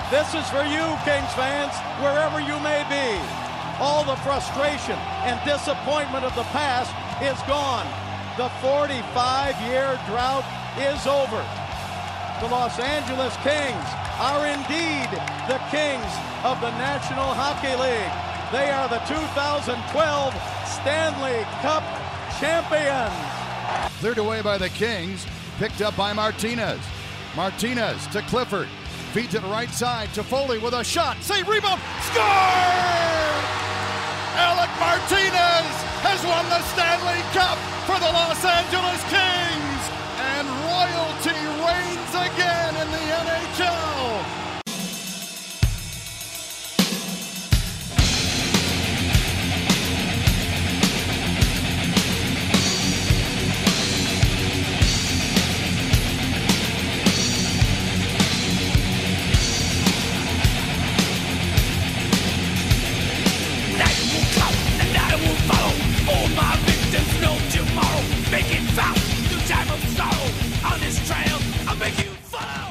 This is for you, Kings fans, wherever you may be. All the frustration and disappointment of the past is gone. The 45-year drought is over. The Los Angeles Kings are indeed the kings of the National Hockey League. They are the 2012 Stanley Cup champions. Cleared away by the Kings, picked up by Martinez. Martinez to Clifford, feeds it right side to Foley with a shot, save, rebound, score! Alec Martinez has won the Stanley Cup for the Los Angeles Kings, and royalty reigns again in the NHL. All my victims know tomorrow. Make it fast, new time of sorrow. On this trail, I'll make you follow.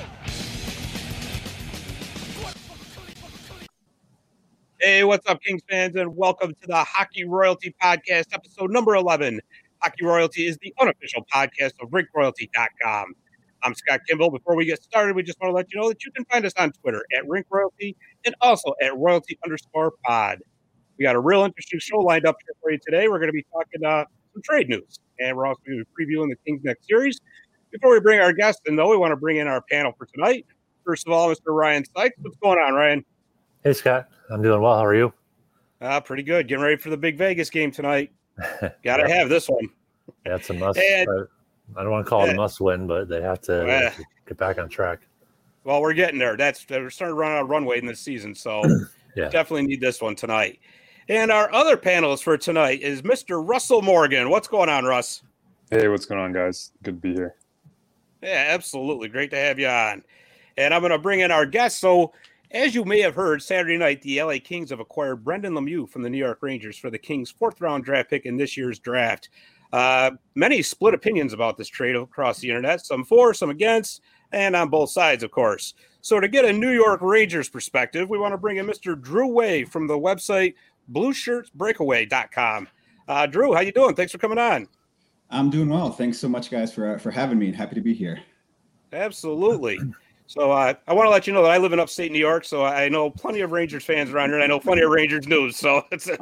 Hey, what's up, Kings fans, and welcome to the Hockey Royalty Podcast, episode number 11. Hockey Royalty is the unofficial podcast of RinkRoyalty.com. I'm Scott Kimball. Before we get started, we just want to let you know that you can find us on Twitter at RinkRoyalty and also at Royalty_pod. We got a real interesting show lined up here for you today. We're going to be talking some trade news, and we're also going to be previewing the Kings next series. Before we bring our guests in, though, we want to bring in our panel for tonight. First of all, Mr. Ryan Sykes. What's going on, Ryan? Hey, Scott. I'm doing well. How are you? Pretty good. Getting ready for the big Vegas game tonight. Got to have this one. Yeah, it's a must. And, I don't want to call it a must win, but they have to get back on track. Well, we're getting there. We're starting to run out of runway in this season, so definitely need this one tonight. And our other panelist for tonight is Mr. Russell Morgan. What's going on, Russ? Hey, what's going on, guys? Good to be here. Yeah, absolutely. Great to have you on. And I'm going to bring in our guest. So, as you may have heard, Saturday night, the LA Kings have acquired Brendan Lemieux from the New York Rangers for the Kings' fourth-round draft pick in this year's draft. Many split opinions about this trade across the internet, some for, some against, and on both sides, of course. So to get a New York Rangers perspective, we want to bring in Mr. Drew Way from the website BlueShirtsBreakaway.com. Drew, how you doing? Thanks for coming on. I'm doing well. Thanks so much, guys, for having me. Happy to be here. Absolutely. So I want to let you know that I live in upstate New York, so I know plenty of Rangers fans around here, and I know plenty of Rangers news. So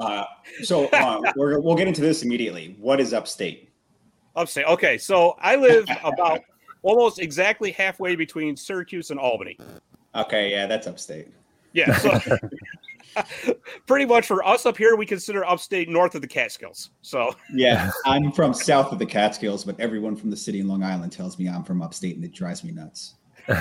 we'll get into this immediately. What is upstate? Upstate. Okay, so I live about almost exactly halfway between Syracuse and Albany. Okay, yeah, that's upstate. Yeah, so pretty much for us up here, we consider upstate north of the Catskills. So yeah, I'm from south of the Catskills, but everyone from the city in Long Island tells me I'm from upstate, and it drives me nuts.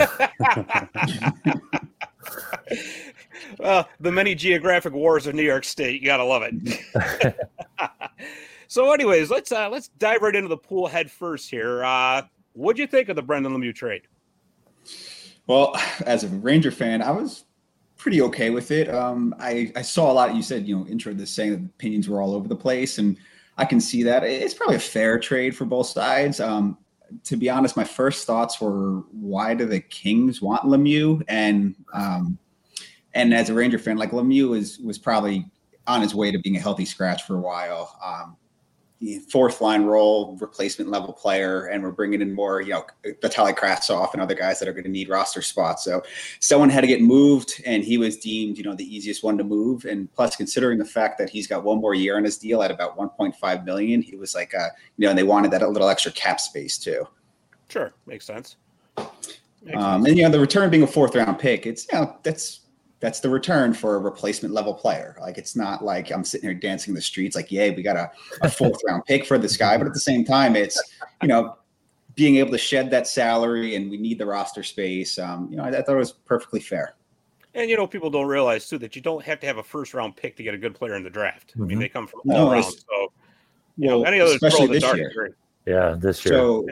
Well, the many geographic wars of New York State, you gotta love it. So, anyways, let's dive right into the pool head first here. What'd you think of the Brendan Lemieux trade? Well, as a Ranger fan, I was pretty okay with it. I saw a lot. You said, intro this saying that opinions were all over the place, and I can see that. It's probably a fair trade for both sides. To be honest, my first thoughts were, why do the Kings want Lemieux? And as a Ranger fan, like, Lemieux was probably on his way to being a healthy scratch for a while. Fourth line role, replacement level player, and we're bringing in more, Vitaly Kravtsov and other guys that are going to need roster spots. So someone had to get moved, and he was deemed, the easiest one to move. And plus, considering the fact that he's got one more year on his deal at about $1.5 million, he was like, and they wanted that a little extra cap space too. Sure, makes sense. And the return being a fourth round pick, it's that's the return for a replacement level player. Like, it's not like I'm sitting here dancing in the streets like, yay, we got a fourth round pick for this guy. But at the same time, it's, being able to shed that salary, and we need the roster space. I thought it was perfectly fair. And, people don't realize, too, that you don't have to have a first round pick to get a good player in the draft. Mm-hmm. I mean, they come from all around. So, any other especially throw in the this dark year. is great. Yeah, this year. So,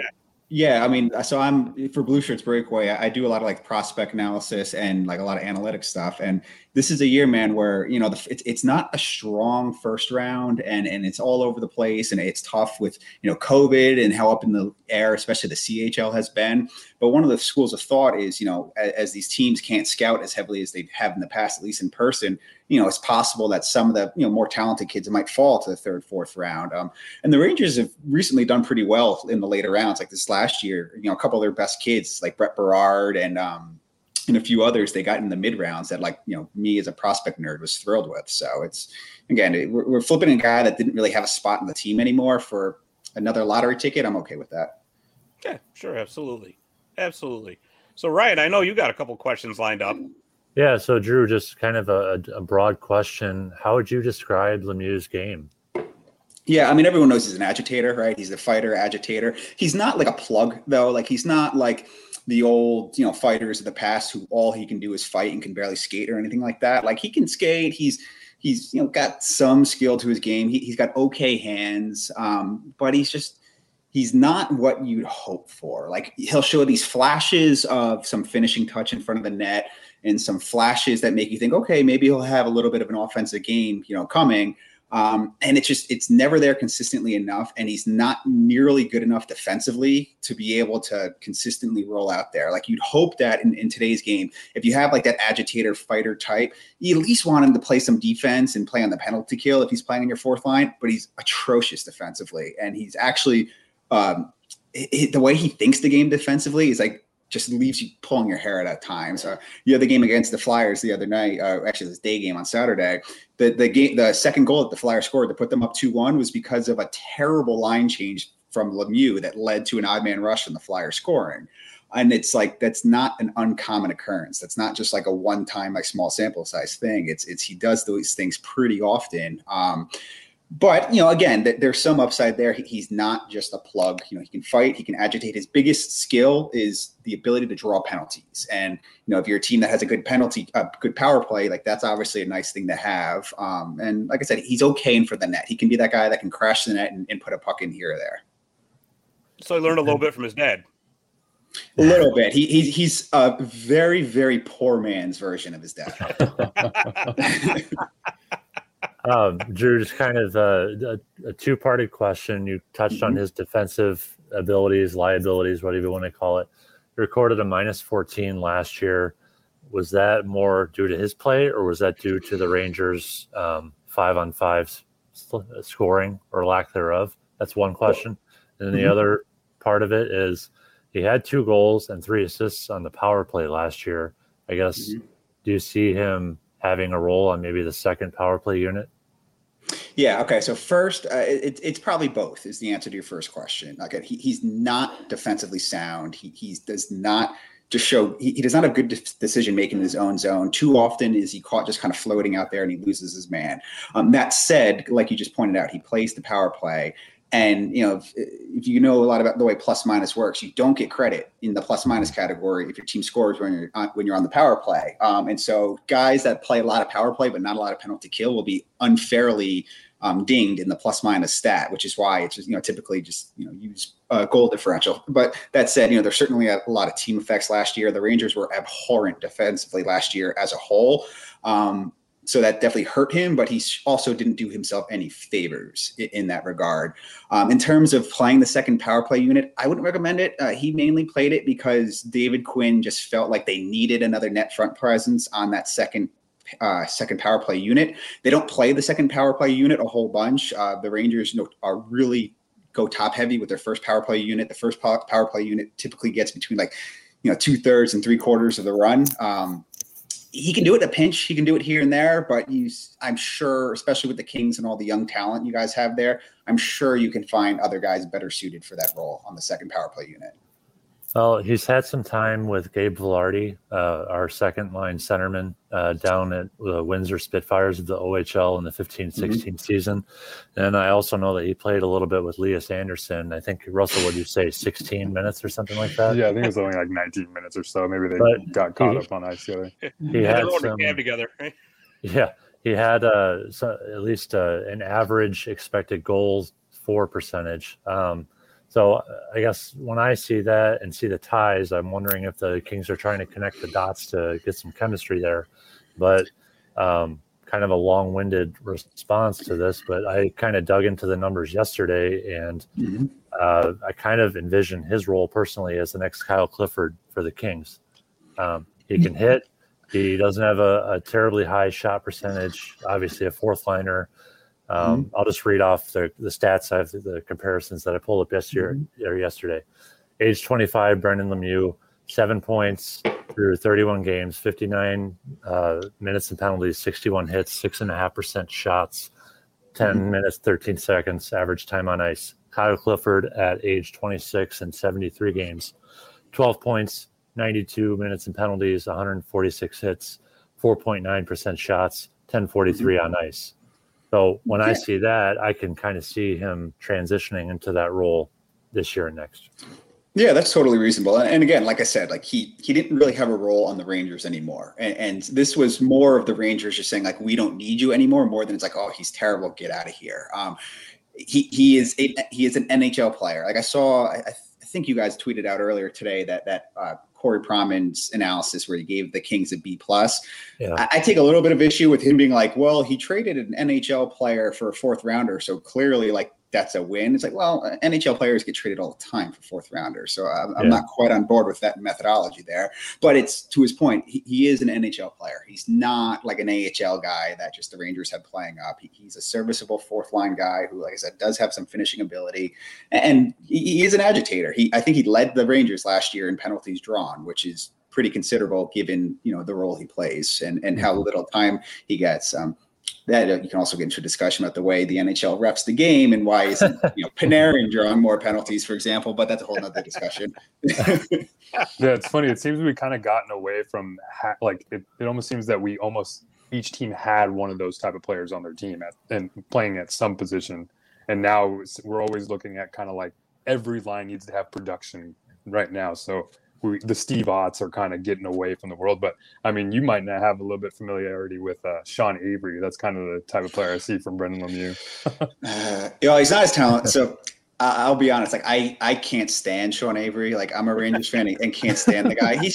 Yeah, I mean, so I'm for Blue Shirts Breakaway. I do a lot of like prospect analysis and like a lot of analytic stuff. And this is a year, man, where it's not a strong first round, and it's all over the place, and it's tough with COVID and how up in the air, especially the CHL has been. But one of the schools of thought is, as these teams can't scout as heavily as they have in the past, at least in person, it's possible that some of the more talented kids might fall to the third, fourth round. And the Rangers have recently done pretty well in the later rounds, like this last year. A couple of their best kids, like Brett Berard and a few others, they got in the mid rounds that, like, me as a prospect nerd was thrilled with. So it's, again, we're flipping a guy that didn't really have a spot in the team anymore for another lottery ticket. I'm okay with that. Yeah, sure, absolutely. So Ryan, I know you got a couple questions lined up. Yeah, so Drew, just kind of a broad question. How would you describe Lemieux's game? Yeah, I mean, everyone knows he's an agitator, right? He's a fighter, agitator. He's not like a plug, though. Like, he's not like the old, fighters of the past who all he can do is fight and can barely skate or anything like that. Like, he can skate. He's got some skill to his game. He's got okay hands, but he's not what you'd hope for. Like, he'll show these flashes of some finishing touch in front of the net and some flashes that make you think, okay, maybe he'll have a little bit of an offensive game, coming. And it's never there consistently enough. And he's not nearly good enough defensively to be able to consistently roll out there. Like, you'd hope that in today's game, if you have like that agitator fighter type, you at least want him to play some defense and play on the penalty kill if he's playing in your fourth line, but he's atrocious defensively. And he's actually, the way he thinks the game defensively is like, just leaves you pulling your hair out at times. You had the game against the Flyers the other night, actually this day game on Saturday. The second goal that the Flyers scored to put them up 2-1 was because of a terrible line change from Lemieux that led to an odd man rush and the Flyers scoring. And it's like, that's not an uncommon occurrence. That's not just like a one-time, like, small sample size thing. It's he does those things pretty often. But, again, there's some upside there. He's not just a plug. He can fight. He can agitate. His biggest skill is the ability to draw penalties. And, if you're a team that has a good good power play, like, that's obviously a nice thing to have. And like I said, he's okay in for the net. He can be that guy that can crash the net and put a puck in here or there. So he learned a little bit from his dad. A little bit. He's a very, very poor man's version of his dad. Drew, just kind of a two-parted question. You touched on his defensive abilities, liabilities, whatever you want to call it. He recorded a -14 last year. Was that more due to his play, or was that due to the Rangers' 5-on-5 scoring or lack thereof? That's one question. And then the other part of it is he had 2 goals and 3 assists on the power play last year. I guess, do you see him having a role on maybe the second power play unit? Yeah. Okay. So first, it's probably both is the answer to your first question. Like, he's not defensively sound. He does not just show, he does not have good decision making in his own zone. Too often is he caught just kind of floating out there and he loses his man. That said, like you just pointed out, he plays the power play. And, if you know a lot about the way plus minus works, you don't get credit in the plus minus category if your team scores when you're on the power play. And so guys that play a lot of power play but not a lot of penalty kill will be unfairly dinged in the plus minus stat, which is why it's just, typically just, use goal differential. But that said, there's certainly a lot of team effects last year. The Rangers were abhorrent defensively last year as a whole. So that definitely hurt him, but he also didn't do himself any favors in that regard. In terms of playing the second power play unit, I wouldn't recommend it. He mainly played it because David Quinn just felt like they needed another net front presence on that second power play unit. They don't play the second power play unit a whole bunch. The Rangers are really go top heavy with their first power play unit. The first power play unit typically gets between 2/3 and 3/4 of the run. He can do it in a pinch. He can do it here and there, but I'm sure, especially with the Kings and all the young talent you guys have there, I'm sure you can find other guys better suited for that role on the second power play unit. Well, he's had some time with Gabe Vilardi, our second-line centerman down at Windsor Spitfires of the OHL in the 15-16 season. And I also know that he played a little bit with Lias Anderson. I think, Russell, would you say 16 minutes or something like that? Yeah, I think it was only like 19 minutes or so. Maybe they got caught up on ice together. He had some together, right? Yeah, he had at least an average expected goals for percentage. So I guess when I see that and see the ties, I'm wondering if the Kings are trying to connect the dots to get some chemistry there. But kind of a long-winded response to this, but I kind of dug into the numbers yesterday, and I kind of envision his role personally as the next Kyle Clifford for the Kings. He can hit. He doesn't have a terribly high shot percentage, obviously a fourth liner. I'll just read off the stats. I have the comparisons that I pulled up yesterday. Age 25, Brendan Lemieux, 7 points through 31 games, 59 minutes and penalties, 61 hits, 6.5% shots, 10 minutes, 13 seconds, average time on ice. Kyle Clifford at age 26 and 73 games, 12 points, 92 minutes and penalties, 146 hits, 4.9% shots, 1043 on ice. So when I see that, I can kind of see him transitioning into that role this year and next. Yeah, that's totally reasonable. And again, like I said, like he didn't really have a role on the Rangers anymore. And this was more of the Rangers just saying, like, we don't need you anymore, more than it's like, oh, he's terrible, get out of here. He is an NHL player. Like I think you guys tweeted out earlier today that Corey Proman's analysis where he gave the Kings a B+. Yeah. I take a little bit of issue with him being like, well, he traded an NHL player for a fourth rounder, so clearly like that's a win. It's like, well, NHL players get traded all the time for fourth rounders, so I'm not quite on board with that methodology there. But it's to his point, he is an NHL player. He's not like an AHL guy that just the Rangers had playing up. He's a serviceable fourth line guy who, like I said, does have some finishing ability, and he is an agitator. I think he led the Rangers last year in penalties drawn, which is pretty considerable given the role he plays and how little time he gets. That you can also get into a discussion about the way the NHL refs the game and why isn't Panarin drawing more penalties, for example. But that's a whole nother discussion. Yeah, it's funny. It seems we kind of gotten away from it almost seems that each team had one of those type of players on their team and playing at some position, and now we're always looking at kind of like every line needs to have production right now. So the Steve Otts are kind of getting away from the world. But I mean, you might not have a little bit familiarity with Sean Avery. That's kind of the type of player I see from Brendan Lemieux. He's not as talented. So I'll be honest. Like I can't stand Sean Avery. Like I'm a Rangers fan and can't stand the guy. He's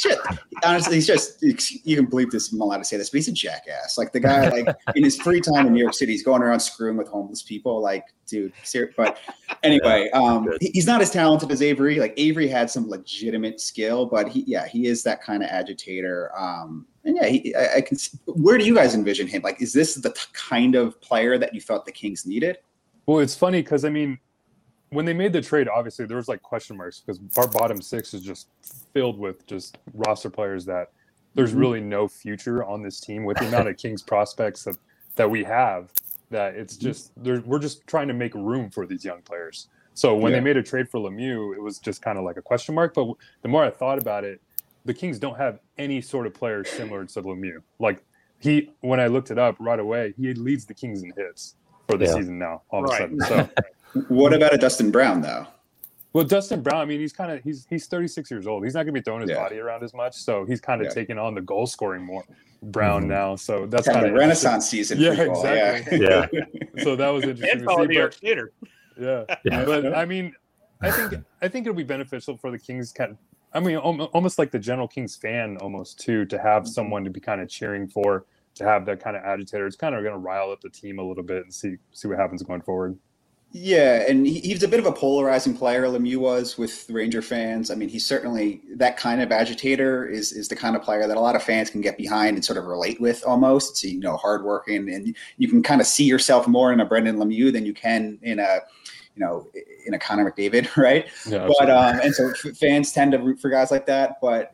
just you can believe this. I'm allowed to say this, but he's a jackass. Like the guy, like in his free time in New York City, he's going around screwing with homeless people. Like, dude, serious. But anyway, he's not as talented as Avery. Like Avery had some legitimate skill, but he is that kind of agitator. And I can. Where do you guys envision him? Like, is this the kind of player that you thought the Kings needed? Well, it's funny because I mean, when they made the trade, obviously there was like question marks because our bottom six is just filled with just roster players that there's really no future on this team with the amount of Kings prospects that we have. That it's just we're just trying to make room for these young players. So when they made a trade for Lemieux, it was just kind of like a question mark. But the more I thought about it, the Kings don't have any sort of player similar to Lemieux. Like when I looked it up right away, he leads the Kings in hits for the season now. All of a sudden, so. What about a Dustin Brown though? Well, Dustin Brown, I mean, he's 36 years old. He's not going to be throwing his body around as much, so he's kind of taking on the goal scoring more. Brown now, so that's kind of a renaissance season. Yeah, exactly. Yeah. So that was interesting to see. New York Theater. Yeah, but I mean, I think it'll be beneficial for the Kings. I mean, almost like the general Kings fan, almost too, to have someone to be kind of cheering for, to have that kind of agitator. It's kind of going to rile up the team a little bit and see what happens going forward. Yeah, and he's a bit of a polarizing player, Lemieux was, with Ranger fans. I mean, he's certainly that kind of agitator is the kind of player that a lot of fans can get behind and sort of relate with almost. It's, hardworking, and you can kind of see yourself more in a Brendan Lemieux than you can in a Connor McDavid, right? Yeah, but and so fans tend to root for guys like that. But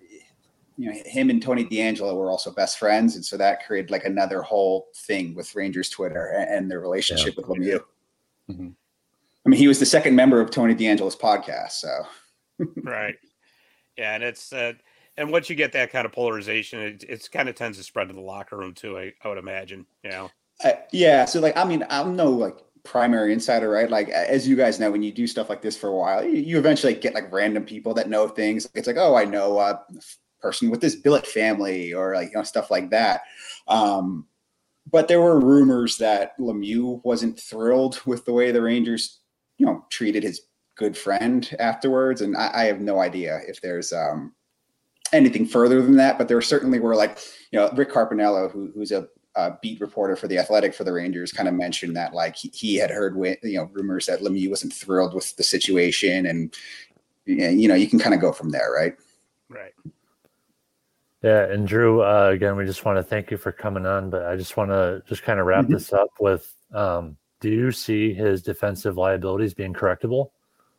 him and Tony DeAngelo were also best friends, and so that created like another whole thing with Rangers Twitter and their relationship with Lemieux. Mm-hmm. I mean, he was the second member of Tony DeAngelo's podcast, so. Right. Yeah, and it's and once you get that kind of polarization, it's kind of tends to spread to the locker room too, I would imagine, Yeah, so like, I mean, I'm no like primary insider, right? Like, as you guys know, when you do stuff like this for a while, you eventually get like random people that know things. It's like, oh, I know a person with this billet family or like, stuff like that. But there were rumors that Lemieux wasn't thrilled with the way the Rangers treated his good friend afterwards. And I have no idea if there's anything further than that, but there certainly were like, Rick Carpinello, who's a beat reporter for The Athletic for the Rangers, kind of mentioned that like he had heard rumors that Lemieux wasn't thrilled with the situation, and you can kind of go from there, right? Right. Yeah, and Drew, again, we just want to thank you for coming on, but I just want to kind of wrap this up with, do you see his defensive liabilities being correctable?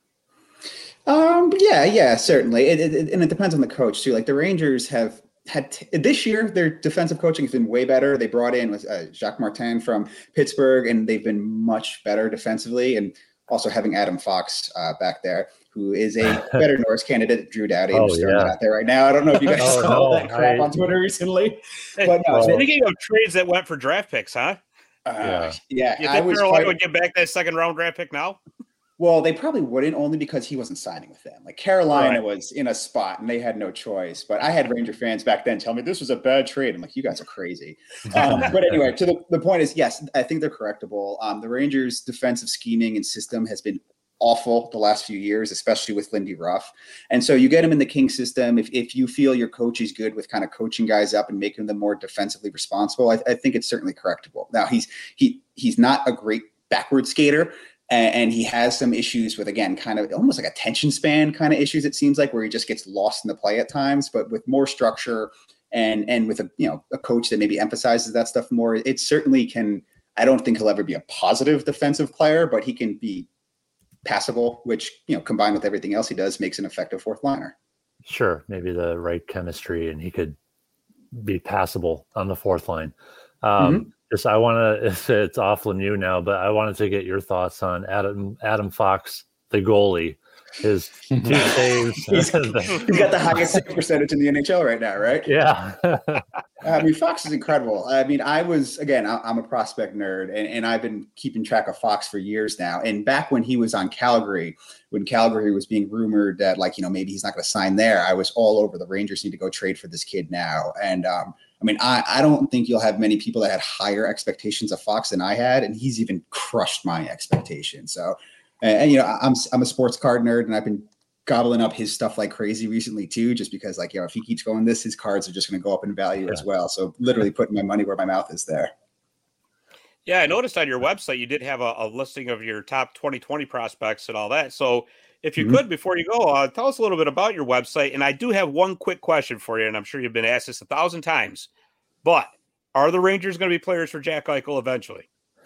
Yeah, certainly. And it depends on the coach too. Like the Rangers have had this year, their defensive coaching has been way better. They brought in Jacques Martin from Pittsburgh, and they've been much better defensively. And also having Adam Fox back there, who is a better Norris candidate. Drew Doughty. I'm just throwing that out there right now. I don't know if you guys saw that crap on Twitter recently. But no, speaking of trades that went for draft picks, huh? Yeah. You think Carolina would get back that second round draft pick now? Well, they probably wouldn't, only because he wasn't signing with them. Like Carolina was in a spot and they had no choice. But I had Ranger fans back then tell me this was a bad trade. I'm like, you guys are crazy. But anyway, to the point is, yes, I think they're correctable. The Rangers' defensive scheming and system has been awful the last few years, especially with Lindy Ruff. And so you get him in the King system. If you feel your coach is good with kind of coaching guys up and making them more defensively responsible, I think it's certainly correctable. Now he's not a great backward skater. And he has some issues with, again, kind of almost like attention span kind of issues, it seems like, where he just gets lost in the play at times. But with more structure and with a coach that maybe emphasizes that stuff more, it certainly can. I don't think he'll ever be a positive defensive player, but he can be passable, which, combined with everything else he does, makes an effective fourth liner. Sure. Maybe the right chemistry and he could be passable on the fourth line. Just I want to, it's off Lemieux now, but I wanted to get your thoughts on Adam Fox, the goalie. His 2 saves. He's got the highest save percentage in the NHL right now, right? Yeah. I mean, Fox is incredible. I mean, I'm a prospect nerd, and I've been keeping track of Fox for years now. And back when he was on Calgary, when Calgary was being rumored that, maybe he's not going to sign there, I was all over the Rangers need to go trade for this kid now. And, I don't think you'll have many people that had higher expectations of Fox than I had, and he's even crushed my expectations. So, I'm a sports card nerd, and I've been gobbling up his stuff like crazy recently too, just because if he keeps going his cards are just going to go up in value as well. So literally putting my money where my mouth is there. Yeah, I noticed on your website you did have a listing of your top 2020 prospects and all that. So if you could, before you go, tell us a little bit about your website. And I do have one quick question for you, and I'm sure you've been asked this 1,000 times, but are the Rangers going to be players for Jack Eichel eventually?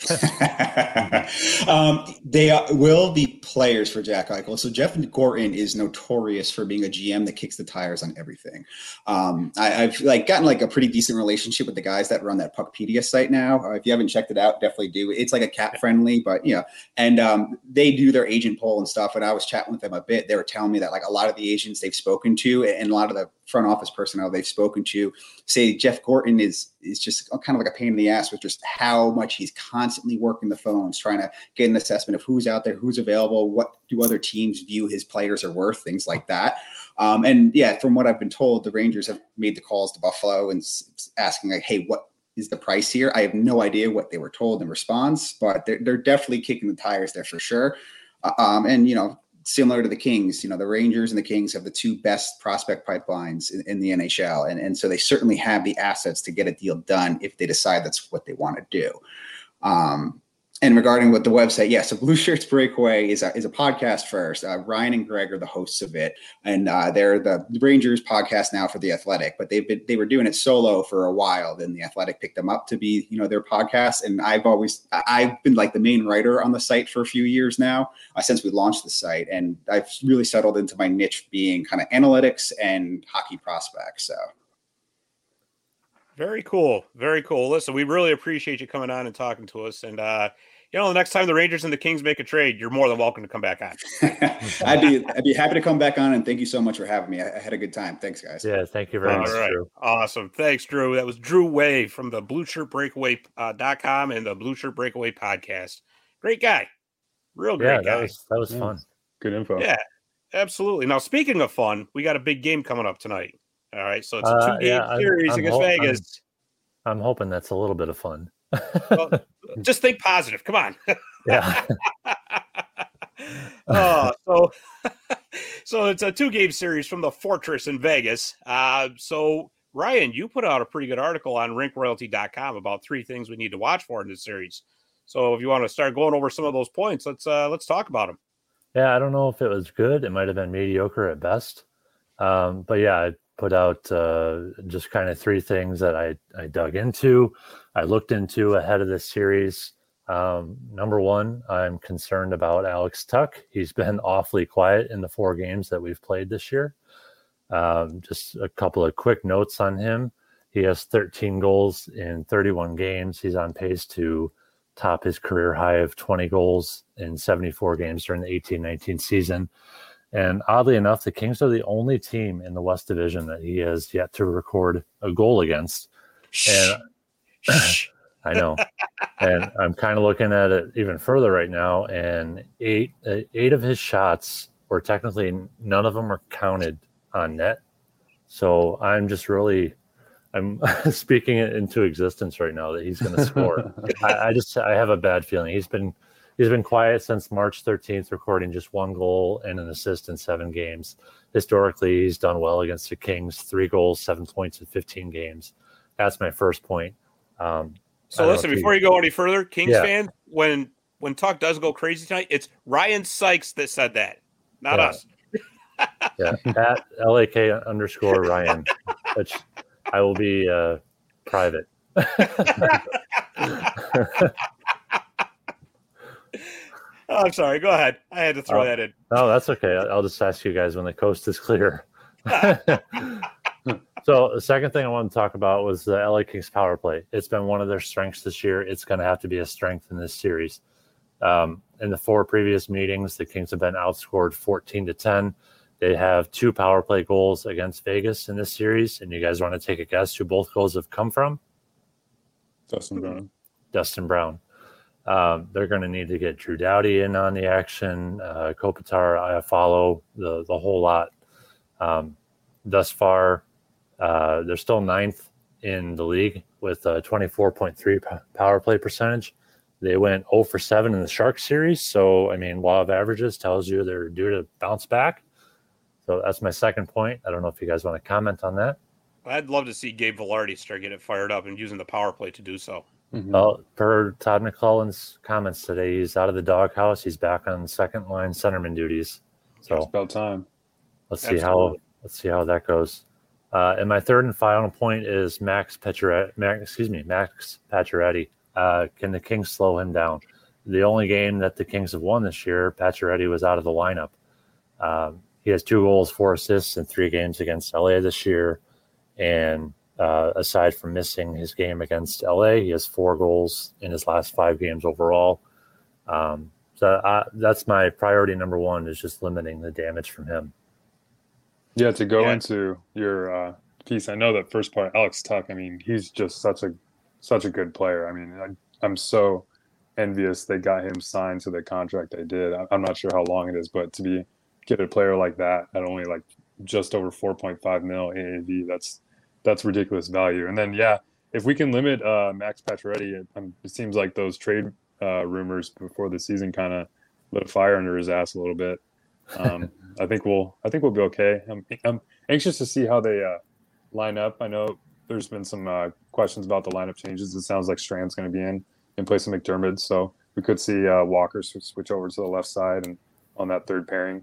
They will be players for Jack Eichel. So Jeff Gorton is notorious for being a GM that kicks the tires on everything. I've gotten a pretty decent relationship with the guys that run that Puckpedia site now. If you haven't checked it out, definitely do. It's like a cat friendly, but and they do their agent poll and stuff. And I was chatting with them a bit. They were telling me that a lot of the agents they've spoken to and a lot of the front office personnel they've spoken to say Jeff Gorton is just kind of like a pain in the ass with just how much he's constantly working the phones, trying to get an assessment of who's out there, who's available, what do other teams view his players are worth, things like that. And yeah, from what I've been told, the Rangers have made the calls to Buffalo and asking hey, what is the price here? I have no idea what they were told in response, but they're definitely kicking the tires there for sure. And similar to the Kings, the Rangers and the Kings have the 2 best prospect pipelines in the NHL. And so they certainly have the assets to get a deal done if they decide that's what they want to do. And regarding what the website, so Blue Shirts Breakaway is a podcast first. Ryan and Greg are the hosts of it, and they're the Rangers podcast now for The Athletic. But they were doing it solo for a while. Then The Athletic picked them up to be their podcast. And I've been the main writer on the site for a few years now since we launched the site, and I've really settled into my niche being kind of analytics and hockey prospects. So. Very cool. Very cool. Listen, we really appreciate you coming on and talking to us. And, the next time the Rangers and the Kings make a trade, you're more than welcome to come back on. I'd be happy to come back on, and thank you so much for having me. I had a good time. Thanks, guys. Yeah, thank you very much, Drew. Awesome. Thanks, Drew. That was Drew Way from the BlueShirtBreakaway.com and the Blue Shirt Breakaway podcast. Great guy. Real great guy. That was fun. Good info. Yeah, absolutely. Now, speaking of fun, we got a big game coming up tonight. All right, so it's a 2-game series against Vegas. I'm hoping that's a little bit of fun. Well, just think positive. Come on. Yeah. So it's a 2-game series from the Fortress in Vegas. So Ryan, you put out a pretty good article on rinkroyalty.com about 3 things we need to watch for in this series. So if you want to start going over some of those points, let's talk about them. Yeah, I don't know if it was good. It might have been mediocre at best. But yeah, I put out just kind of 3 things that I dug into, I looked into ahead of this series. Number 1, I'm concerned about Alex Tuck. He's been awfully quiet in the 4 games that we've played this year. Just a couple of quick notes on him. He has 13 goals in 31 games. He's on pace to top his career high of 20 goals in 74 games during the 18-19 season. And oddly enough, the Kings are the only team in the West Division that he has yet to record a goal against. And I know. And I'm kind of looking at it even further right now. And eight of his shots were technically, none of them are counted on net. So I'm speaking it into existence right now that he's going to score. I have a bad feeling. He's been quiet since March 13th, recording just 1 goal and an assist in 7 games. Historically, he's done well against the Kings, 3 goals, 7 points in 15 games. That's my first point. So listen, before you go any further, Kings fan, when Tuck does go crazy tonight, it's Ryan Sykes that said that, not us. Yeah, at LAK_Ryan, which I will be private. I'm sorry. Go ahead. I had to throw that in. No, that's okay. I'll just ask you guys when the coast is clear. So the second thing I wanted to talk about was the LA Kings power play. It's been one of their strengths this year. It's going to have to be a strength in this series. In the 4 previous meetings, the Kings have been outscored 14-10. They have 2 power play goals against Vegas in this series. And you guys want to take a guess who both goals have come from? Dustin Brown. They're going to need to get Drew Doughty in on the action, Kopitar, Iafallo, the whole lot. Thus far, they're still 9th in the league with a 24.3 power play percentage. They went 0 for 7 in the Sharks series. So, I mean, law of averages tells you they're due to bounce back. So that's my second point. I don't know if you guys want to comment on that. I'd love to see Gabe Vilardi start getting it fired up and using the power play to do so. Mm-hmm. Well, per Todd McClellan's comments today, he's out of the doghouse. He's back on second line centerman duties. So it's about time. Let's see how that goes. And my third and final point is Max Pacioretty. Can the Kings slow him down? The only game that the Kings have won this year, Pacioretty was out of the lineup. He has 2 goals, 4 assists in 3 games against LA this year. And aside from missing his game against LA, he has 4 goals in his last 5 games overall. So that's my priority number 1, is just limiting the damage from him. Yeah, to go into your piece, I know that first part, Alex Tuck, I mean, he's just such a good player. I mean, I'm so envious they got him signed to the contract they did. I'm not sure how long it is, but to get a player like that at only like just over 4.5 mil AAV, that's ridiculous value. And then, if we can limit Max Pacioretty, it seems like those trade rumors before the season kind of lit a fire under his ass a little bit. I think we'll be okay. I'm anxious to see how they line up. I know there's been some questions about the lineup changes. It sounds like Strand's going to be in place of McDermott, so we could see Walker switch over to the left side and on that third pairing.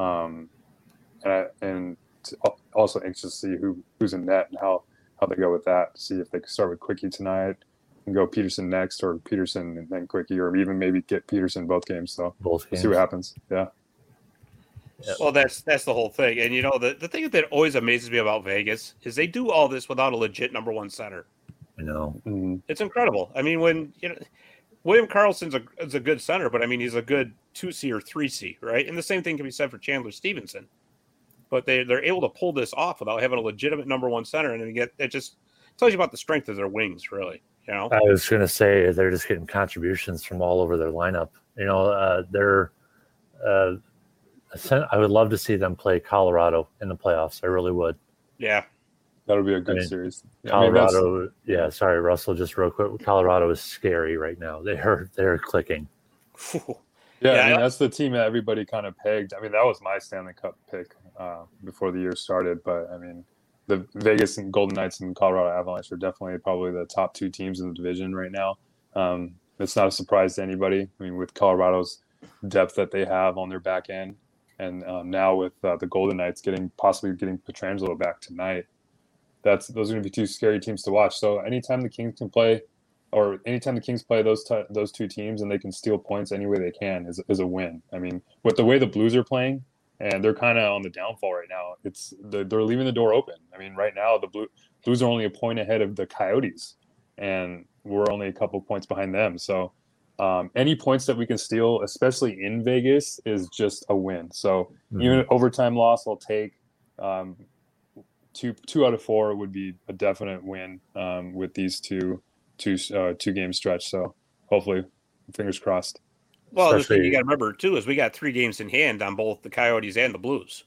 And also anxious to see who's in net and how they go with that. See if they can start with Quickie tonight and go Peterson next, or Peterson and then Quickie, or even maybe get Peterson both games. So we'll see what happens. Yeah. Well, that's the whole thing. And, you know, the thing that always amazes me about Vegas is they do all this without a legit number 1 center. I know. Mm-hmm. It's incredible. I mean, when, you know, William Karlsson's is a good center, but I mean, he's a good 2C or 3C, right? And the same thing can be said for Chandler Stevenson. But they're able to pull this off without having a legitimate number 1 center, and it just tells you about the strength of their wings, really. You know, I was going to say they're just getting contributions from all over their lineup. You know, I would love to see them play Colorado in the playoffs. I really would. Yeah, that'll be a good series. Colorado, sorry, Russell, just real quick. Colorado is scary right now. They're clicking. Yeah, I mean, that's the team that everybody kind of pegged. I mean, that was my Stanley Cup pick before the year started. But, I mean, the Vegas and Golden Knights and Colorado Avalanche are definitely probably the top 2 teams in the division right now. It's not a surprise to anybody. I mean, with Colorado's depth that they have on their back end, and now with the Golden Knights possibly getting Pietrangelo back tonight, those are going to be 2 scary teams to watch. So anytime the Kings can play, or anytime the Kings play those 2 teams and they can steal points any way they can is a win. I mean, with the way the Blues are playing, and they're kind of on the downfall right now, they're leaving the door open. I mean, right now the Blues are only a point ahead of the Coyotes, and we're only a couple points behind them. So any points that we can steal, especially in Vegas, is just a win. So even an overtime loss, I'll take. 2 out of 4 would be a definite win with these two game stretch. So hopefully, fingers crossed. Well, the thing you got to remember too is we got 3 games in hand on both the Coyotes and the Blues.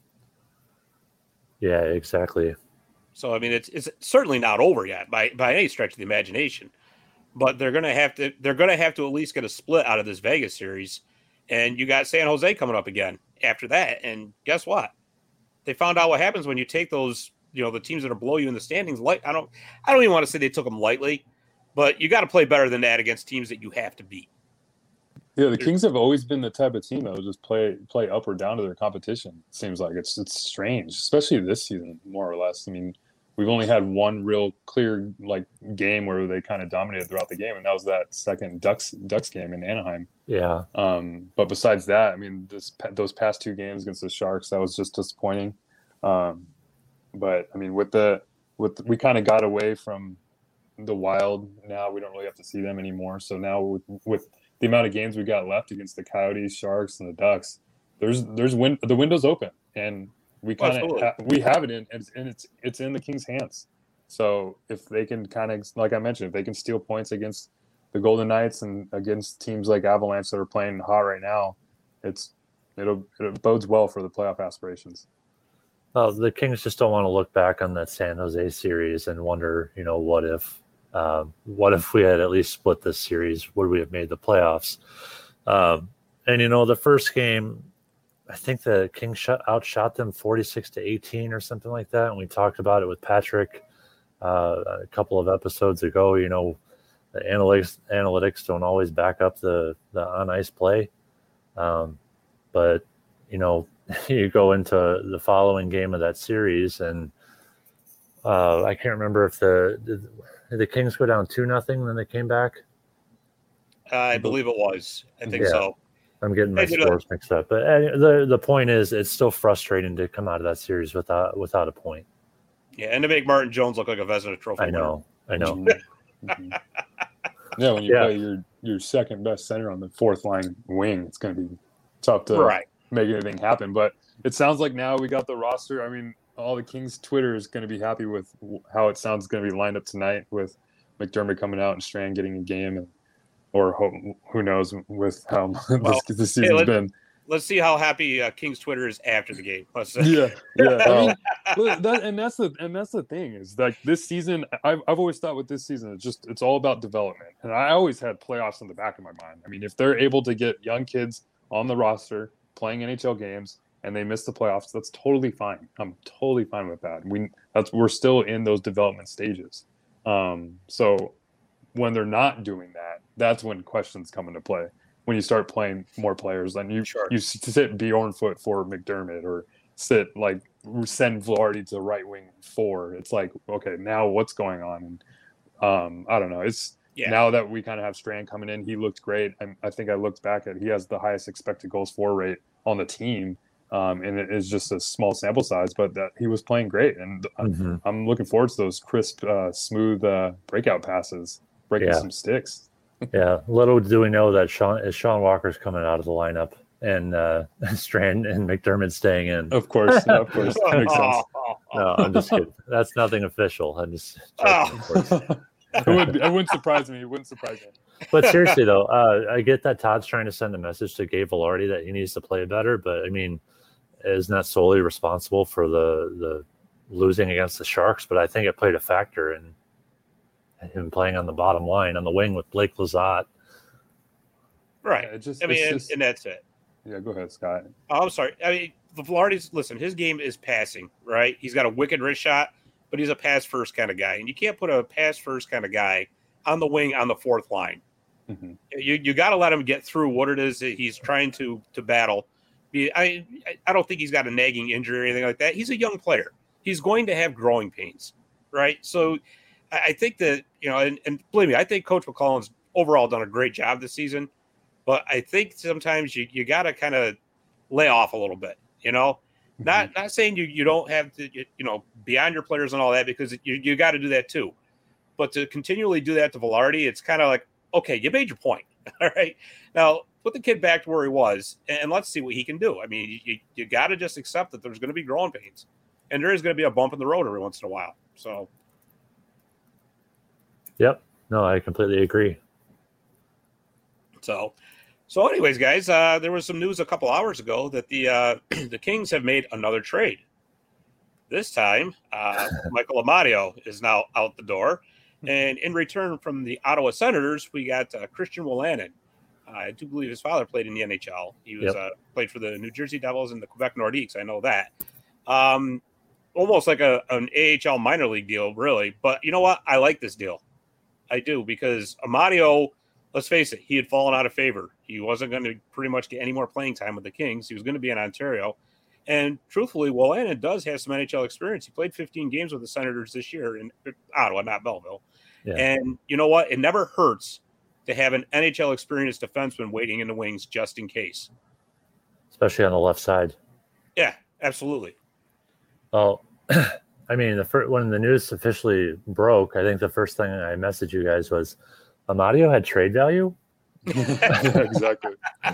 Yeah, exactly. So I mean, it's certainly not over yet by any stretch of the imagination. But they're gonna have to at least get a split out of this Vegas series, and you got San Jose coming up again after that. And guess what? They found out what happens when you take those, the teams that are below you in the standings. I don't even want to say they took them lightly, but you got to play better than that against teams that you have to beat. Yeah, the Kings have always been the type of team that will just play up or down to their competition. It seems like it's strange, especially this season, more or less. I mean, we've only had one real clear game where they kind of dominated throughout the game, and that was that second Ducks game in Anaheim. Yeah. But besides that, I mean, those past 2 games against the Sharks, that was just disappointing. But I mean, we kind of got away from the Wild. Now we don't really have to see them anymore. So now with the amount of games we got left against the Coyotes, Sharks, and the Ducks, the window's open, and we kind of we have it in, and it's in the Kings' hands. So if they can kind of, like I mentioned, if they can steal points against the Golden Knights and against teams like Avalanche that are playing hot right now, it bodes well for the playoff aspirations. Well, the Kings just don't want to look back on that San Jose series and wonder, what if we had at least split this series? Would we have made the playoffs? And the first game, I think the Kings outshot them 46-18 or something like that. And we talked about it with Patrick a couple of episodes ago. The analytics don't always back up the on ice play, but you go into the following game of that series, and I can't remember if the Kings go down 2-0, then they came back. I believe it was. I think so. I'm getting my scores mixed up, but the point is, it's still frustrating to come out of that series without a point. Yeah, and to make Martin Jones look like a Vezina Trophy. I know. Mm-hmm. Yeah, when you play your second best center on the 4th line wing, it's going to be tough to make anything happen. But it sounds like now we got the roster. I mean, all the Kings Twitter is going to be happy with how it sounds going to be lined up tonight, with McDermott coming out and Strand getting a game, or who knows with how this season's been. Let's see how happy Kings Twitter is after the game. Yeah. I mean, that's the thing is, like, this season, I've always thought with this season, it's all about development, and I always had playoffs in the back of my mind. I mean, if they're able to get young kids on the roster playing NHL games and they miss the playoffs, that's totally fine. I'm totally fine with that. We're still in those development stages. So when they're not doing that, that's when questions come into play. When you start playing more players, and you sit Bjornfoot for McDermott, or send Velarde to right wing 4. It's like, okay, now what's going on? And I don't know. Now that we kind of have Strand coming in, he looked great. And I think I looked back at, he has the highest expected goals for rate on the team. And it is just a small sample size, but that he was playing great. And I'm looking forward to those crisp, smooth breakout passes, breaking some sticks. Yeah, little do we know that Sean Walker's coming out of the lineup, and Strand and McDermott staying in. Of course. That makes sense. No, I'm just kidding. That's nothing official. I'm just joking, of course. It wouldn't surprise me. But seriously, though, I get that Todd's trying to send a message to Gabe Velarde that he needs to play better, but I mean, isn't that solely responsible for the losing against the Sharks? But I think it played a factor in him playing on the bottom line on the wing with Blake Lizotte. Right. It just, I mean, it's just, and that's it. yeah, go ahead, Scott. Oh, I'm sorry. I mean, Velarde's, listen, his game is passing, right? He's got a wicked wrist shot, but he's a pass-first kind of guy. And you can't put a pass-first kind of guy on the wing on the fourth line. Mm-hmm. You got to let him get through what it is that he's trying to battle. I don't think he's got a nagging injury or anything like that. He's a young player. He's going to have growing pains, right? So I think that, and believe me, I think Coach McClellan's overall done a great job this season. But I think sometimes you got to kind of lay off a little bit, Mm-hmm. Not saying you don't have to, be on your players and all that, because you got to do that too. But to continually do that to Vilardi, it's kind of like, okay, you made your point. All right. Now put the kid back to where he was and let's see what he can do. I mean, you got to just accept that there's going to be growing pains and there is going to be a bump in the road every once in a while. So. Yep. No, I completely agree. So anyways, guys, there was some news a couple hours ago that the Kings have made another trade. This time, Michael Amadio is now out the door. And in return from the Ottawa Senators, we got Christian Wolanin. I do believe his father played in the NHL. He was played for the New Jersey Devils and the Quebec Nordiques. I know that. Almost like an AHL minor league deal, really. But you know what? I like this deal. I do, because Amadio, let's face it, he had fallen out of favor. He wasn't going to pretty much get any more playing time with the Kings. He was going to be in Ontario. And truthfully, Wolanin does have some NHL experience. He played 15 games with the Senators this year in Ottawa, not Belleville. Yeah. And you know what? It never hurts to have an NHL experienced defenseman waiting in the wings just in case. Especially on the left side. Yeah, absolutely. Well, I mean, when the news officially broke, I think the first thing I messaged you guys was, Amadio had trade value? Exactly.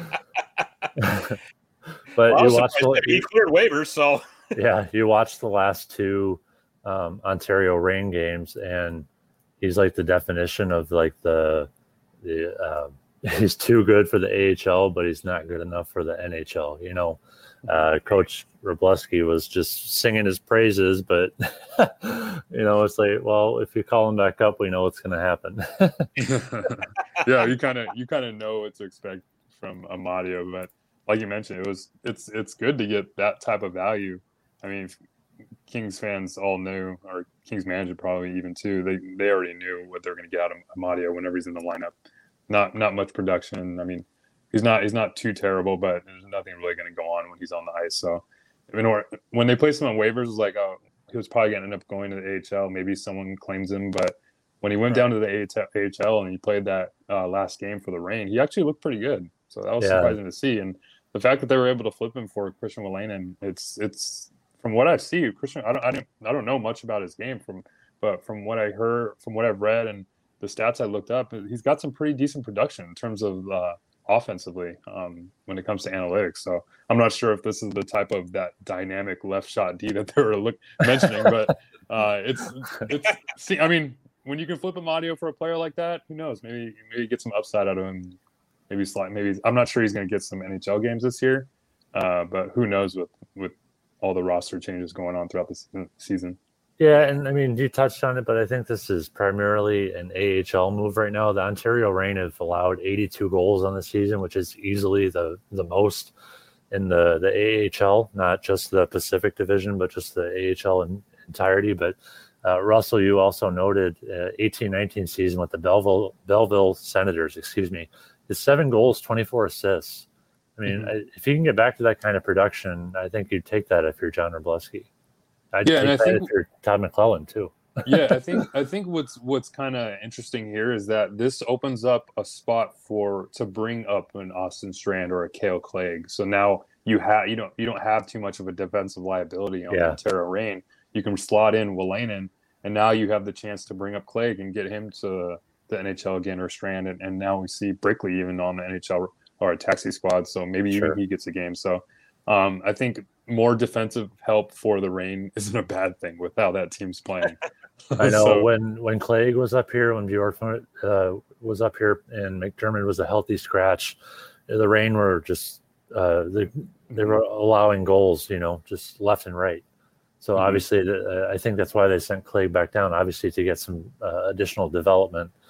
But well, you watched he cleared waivers, so yeah, you watched the last two Ontario Reign games, and he's like the definition of like the he's too good for the AHL, but he's not good enough for the NHL. Coach Wrobleski was just singing his praises, but it's like, well, if you call him back up, we know what's going to happen. Yeah, you kind of know what to expect from Amadio, but like you mentioned, it's good to get that type of value. I mean, Kings fans all knew, or Kings manager probably even too. They already knew what they're going to get out of Amadio whenever he's in the lineup. Not much production. I mean, he's not too terrible, but there's nothing really going to go on when he's on the ice. So, I mean, when they placed him on waivers, it was like, oh, he was probably going to end up going to the AHL. Maybe someone claims him, but when he went down to the AHL and he played that last game for the Reign, he actually looked pretty good. So that was surprising to see. And the fact that they were able to flip him for Christian Wolanin, it's from what I see, Christian. I don't know much about his game but from what I heard, from what I've read, and the stats I looked up, he's got some pretty decent production in terms of offensively when it comes to analytics. So I'm not sure if this is the type of that dynamic left shot D that they were mentioning, but I mean, when you can flip Amadio for a player like that, who knows? Maybe get some upside out of him. Maybe I'm not sure he's going to get some NHL games this year, but who knows with all the roster changes going on throughout the season. Yeah, and I mean, you touched on it, but I think this is primarily an AHL move right now. The Ontario Reign have allowed 82 goals on the season, which is easily the most in the AHL, not just the Pacific Division, but just the AHL in entirety. But Russell, you also noted 18-19 season with the Belleville Senators, is 7 goals, 24 assists. I mean, if you can get back to that kind of production, I think you'd take that if you're John Wrobleski. I'd take that if you're Todd McClellan too. Yeah, I think what's kind of interesting here is that this opens up a spot to bring up an Austin Strand or a Cale Clague. So now you don't have too much of a defensive liability on the Ontario Reign. You can slot in Wolanin, and now you have the chance to bring up Clague and get him to the NHL again, or Strand, and now we see Brickley even on the NHL or a taxi squad. So maybe even he gets a game. So I think more defensive help for the Reign isn't a bad thing with how that team's playing. I know when Clague was up here, when Bjorkman was up here, and McDermott was a healthy scratch, the Reign were just they were allowing goals, just left and right. So obviously, I think that's why they sent Clague back down, obviously to get some additional development.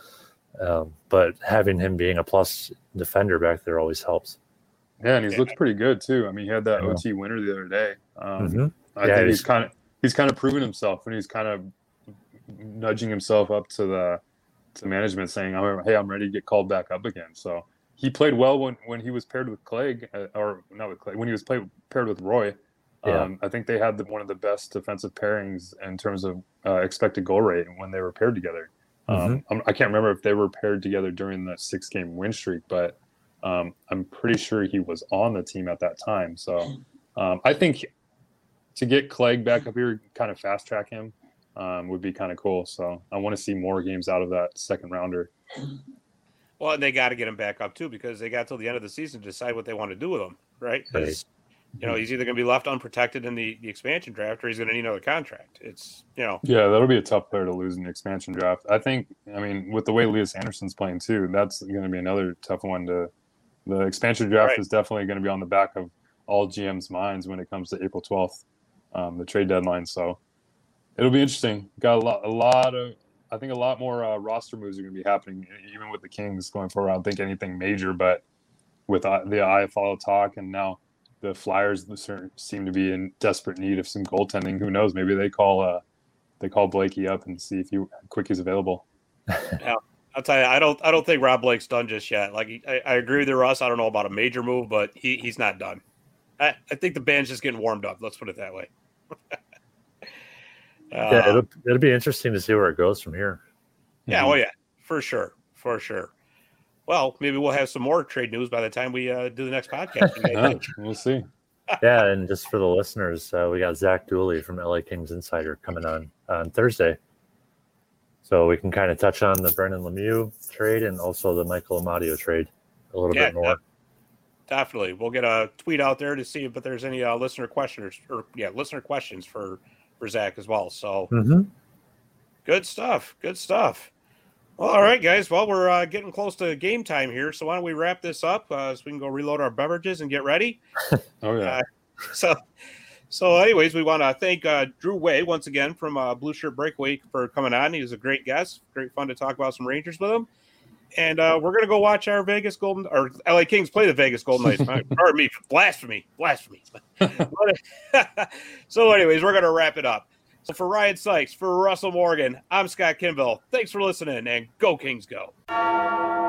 But having him being a plus defender back there always helps. Yeah, and he's looked pretty good too. I mean, he had that OT winner the other day. I think he's kind of proven himself, and he's kind of nudging himself up to management, saying, "Hey, I'm ready to get called back up again." So he played well when he was paired with Clegg, or not with Clegg, when he was paired with Roy. I think they had one of the best defensive pairings in terms of expected goal rate when they were paired together. I can't remember if they were paired together during the 6-game win streak, but I'm pretty sure he was on the team at that time. So I think to get Clegg back up here, kind of fast track him, would be kind of cool. So I want to see more games out of that second rounder. Well, and they got to get him back up too, because they got till the end of the season to decide what they want to do with him, right? Because he's either going to be left unprotected in the expansion draft, or he's going to need another contract. It's yeah, that'll be a tough player to lose in the expansion draft. I mean, with the way Elias Anderson's playing too, that's going to be another tough one to. The expansion draft is definitely going to be on the back of all GM's minds when it comes to April 12th, the trade deadline. So it'll be interesting. Got I think a lot more roster moves are going to be happening, even with the Kings going forward. I don't think anything major, but with the IFL talk, and now the Flyers seem to be in desperate need of some goaltending. Who knows? Maybe they call Blakey up and see if quick he's available. Yeah. I'll tell you, I don't think Rob Blake's done just yet. Like I agree with Russ. I don't know about a major move, but he's not done. I think the band's just getting warmed up. Let's put it that way. It'll be interesting to see where it goes from here. Yeah, well, yeah, for sure. Well, maybe we'll have some more trade news by the time we do the next podcast. We'll see. Yeah, and just for the listeners, we got Zach Dooley from LA Kings Insider coming on Thursday. So we can kind of touch on the Brendan Lemieux trade and also the Michael Amadio trade a little bit more. Definitely. We'll get a tweet out there to see if there's any listener questions for Zach as well. So good stuff. Well, all right, guys. Well, we're getting close to game time here. So why don't we wrap this up so we can go reload our beverages and get ready? Oh, yeah. So anyways, we want to thank Drew Way once again from Blue Shirt Breakaway for coming on. He was a great guest. Great fun to talk about some Rangers with him. And we're going to go watch our LA Kings play the Vegas Golden Knights. Pardon me. Blasphemy. So anyways, we're going to wrap it up. So for Ryan Sykes, for Russell Morgan, I'm Scott Kimball. Thanks for listening, and go Kings go.